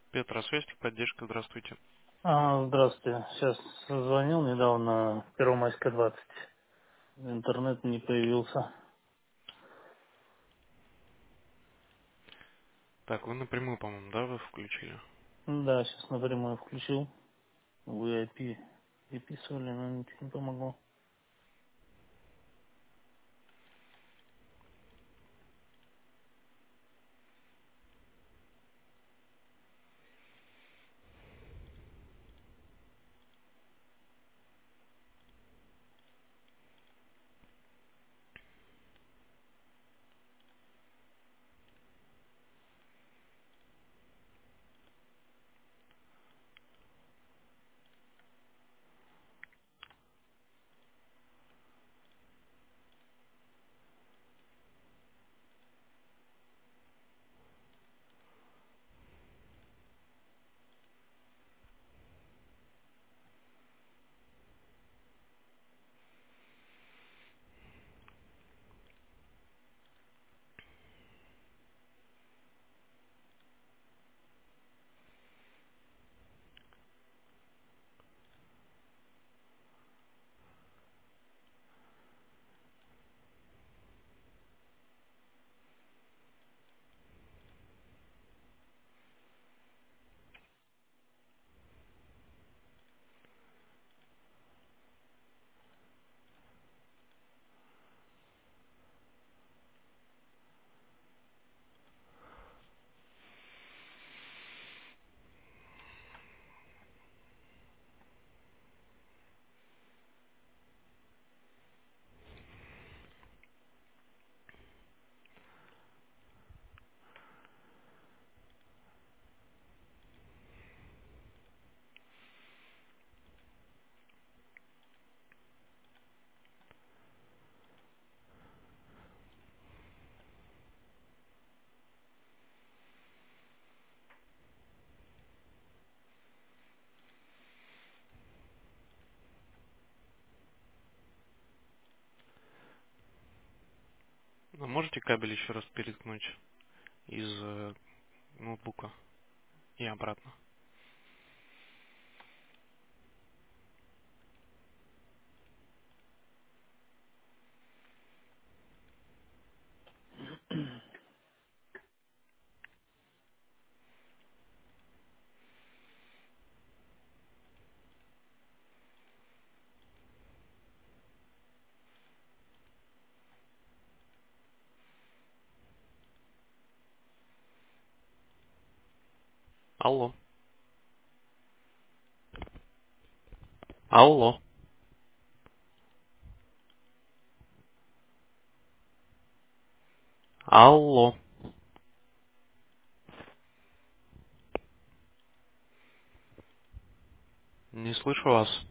Петросвязь, поддержка, здравствуйте. Здравствуйте. Сейчас звонил недавно, Первомайская 20. Интернет не появился. Так, вы напрямую, по-моему, да, вы включили? Да, сейчас напрямую включил. Вы IP переписывали, но ничего не помогло. А можете кабель еще раз переткнуть из ноутбука и обратно? Алло. Алло. Алло. Не слышу вас.